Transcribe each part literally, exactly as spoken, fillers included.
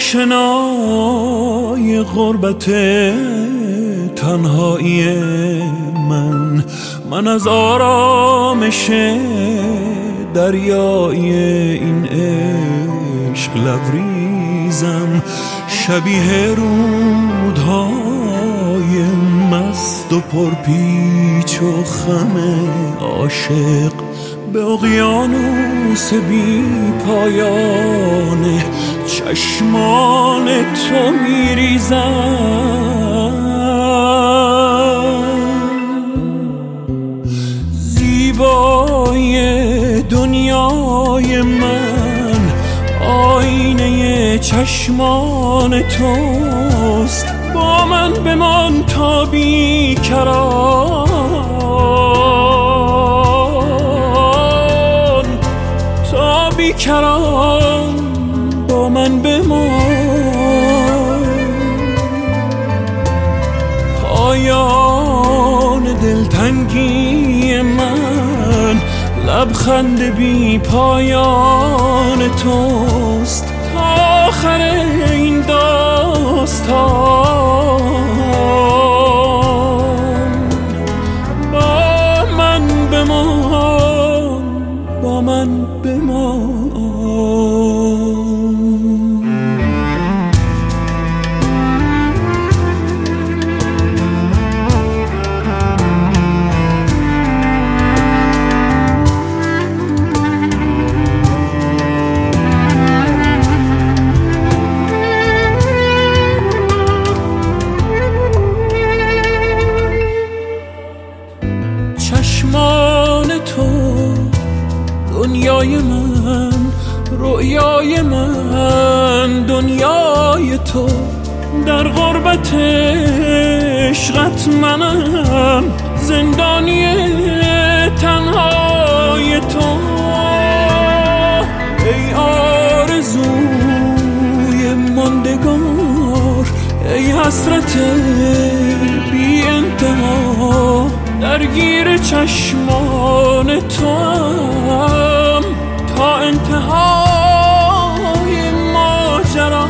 آشنای غربت تنهایی من، من از آرامش دریای این عشق لبریزم، شبیه رودهای مست و پرپیچ و خم عاشق به اقیانوس بی پایان چشمان تو میریزم. زیبای دنیای من آینه چشمان توست، با من بمان تا بیکران، تا بیکران با من بمان. پایان دلتنگی من لبخند بی پایان توست، تا آخر این داستان. با من بمان، با من بمان. چشمان تو دنیای من، رویای من دنیای تو، در غربت عشقت منم زندانی تنهای تو. ای آرزوی ماندگار، ای حسرت بی انتها، درگیر چشمان توام تا انتهای ماجرا.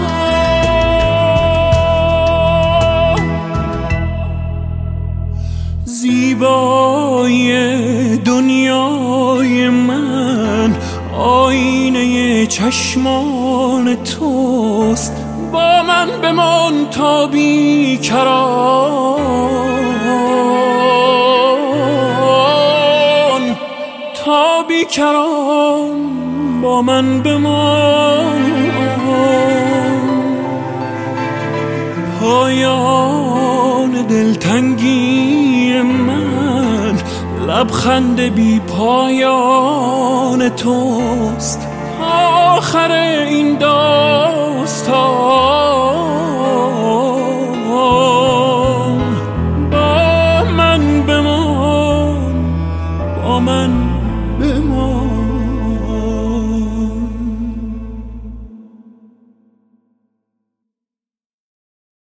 زیبای دنیای من آینه چشمان توست، با من بمان تا بیکران، تا بیکران با من بمان. پایان دلتنگی من لبخند بی پایان توست، آخر این داستان. با من بمان، با من بمان.